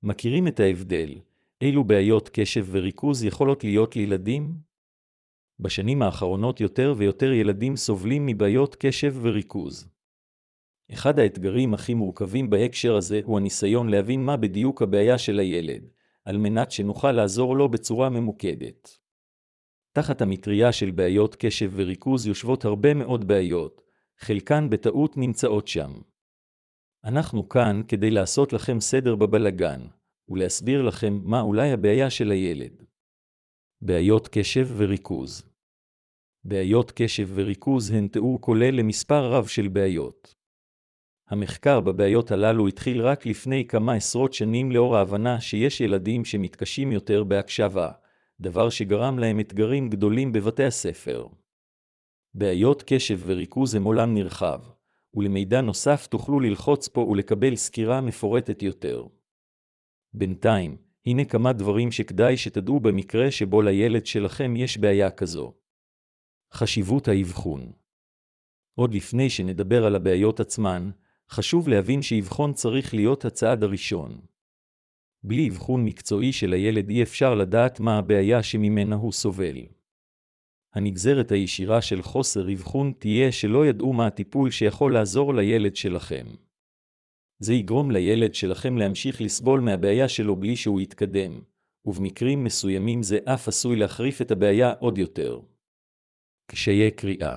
מכירים את ההבדל? אילו בעיות קשב וריכוז יכולות להיות לילדים? בשנים האחרונות יותר ויותר ילדים סובלים מבעיות קשב וריכוז. אחד האתגרים הכי מורכבים בהקשר הזה הוא הניסיון להבין מה בדיוק הבעיה של הילד, על מנת שנוכל לעזור לו בצורה ממוקדת. תחת המטריה של בעיות קשב וריכוז יושבות הרבה מאוד בעיות, חלקן בטעות נמצאות שם. אנחנו כאן כדי לעשות לכם סדר בבלגן, ולהסביר לכם מה אולי הבעיה של הילד. בעיות קשב וריכוז. בעיות קשב וריכוז הן תיאור כולל למספר רב של בעיות. המחקר בבעיות הללו התחיל רק לפני כמה עשרות שנים לאור ההבנה שיש ילדים שמתקשים יותר בהקשבה, דבר שגרם להם אתגרים גדולים בבתי הספר. בעיות קשב וריכוז הם עולם נרחב, ולמידע נוסף תוכלו ללחוץ פה ולקבל סקירה מפורטת יותר. בינתיים, הנה כמה דברים שכדאי שתדעו במקרה שבו לילד שלכם יש בעיה כזו. חשיבות האבחון. עוד לפני שנדבר על הבעיות עצמן, חשוב להבין שאבחון צריך להיות הצעד הראשון. בלי אבחון מקצועי של הילד אי אפשר לדעת מה הבעיה שממנה הוא סובל. הנגזרת הישירה של חוסר אבחון תהיה שלא ידעו מה הטיפול שיכול לעזור לילד שלכם. זה יגרום לילד שלכם להמשיך לסבול מהבעיה שלו בלי שהוא יתקדם, ובמקרים מסוימים זה אף עשוי להחריף את הבעיה עוד יותר. קשיי קריאה.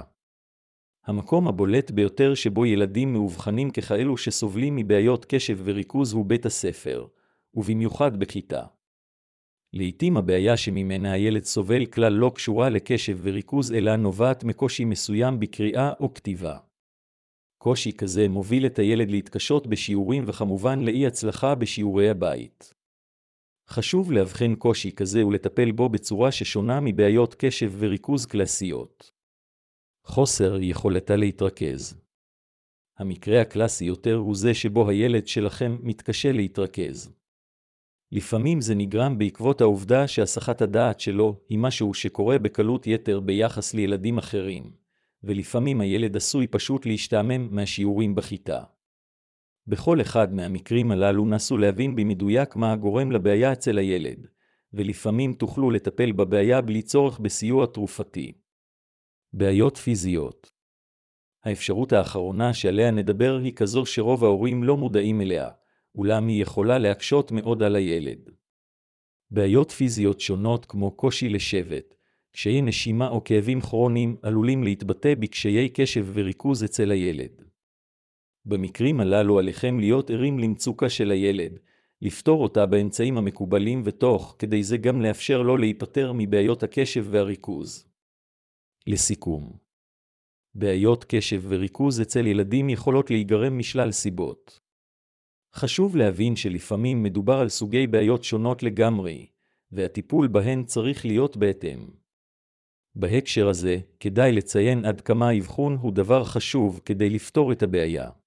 המקום הבולט ביותר שבו ילדים מאובחנים ככאלו שסובלים מבעיות קשב וריכוז הוא בית הספר, ובמיוחד בכיתה. לעתים הבעיה שממנה הילד סובל כלל לא קשורה לקשב וריכוז אלא נובעת מקושי מסוים בקריאה או כתיבה. קושי כזה מוביל את הילד להתקשות בשיעורים וכמובן לאי הצלחה בשיעורי הבית. חשוב להבחין קושי כזה ולטפל בו בצורה ששונה מבעיות קשב וריכוז קלאסיות. חוסר יכולתה להתרכז. המקרה הקלאסי יותר הוא זה שבו הילד שלכם מתקשה להתרכז. לפעמים זה נגרם בעקבות העובדה שהסחת הדעת שלו היא משהו שקורה בקלות יתר ביחס לילדים אחרים, ולפעמים הילד עשוי פשוט להשתעמם מהשיעורים בכיתה. בכל אחד מהמקרים הללו נסו להבין במדויק מה הגורם לבעיה אצל הילד, ולפעמים תוכלו לטפל בבעיה בלי צורך בסיוע תרופתי. בעיות פיזיות. האפשרות האחרונה שעליה נדבר היא כזו שרוב ההורים לא מודעים אליה, אולם היא יכולה להקשות מאוד על הילד. בעיות פיזיות שונות כמו קושי לשבת, קשיי נשימה או כאבים כרוניים עלולים להתבטא בקשיי קשב וריכוז אצל הילד. במקרים הללו עליכם להיות ערים למצוקה של הילד, לפתור אותה באמצעים המקובלים ותוך כדי זה גם לאפשר לו להיפטר מבעיות הקשב והריכוז. לסיכום, בעיות קשב וריכוז אצל ילדים יכולות להיגרם משלל סיבות. חשוב להבין שלפעמים מדובר על סוגי בעיות שונות לגמרי, והטיפול בהן צריך להיות בהתאם. בהקשר הזה, כדאי לציין עד כמה האבחון הוא דבר חשוב כדי לפתור את הבעיה.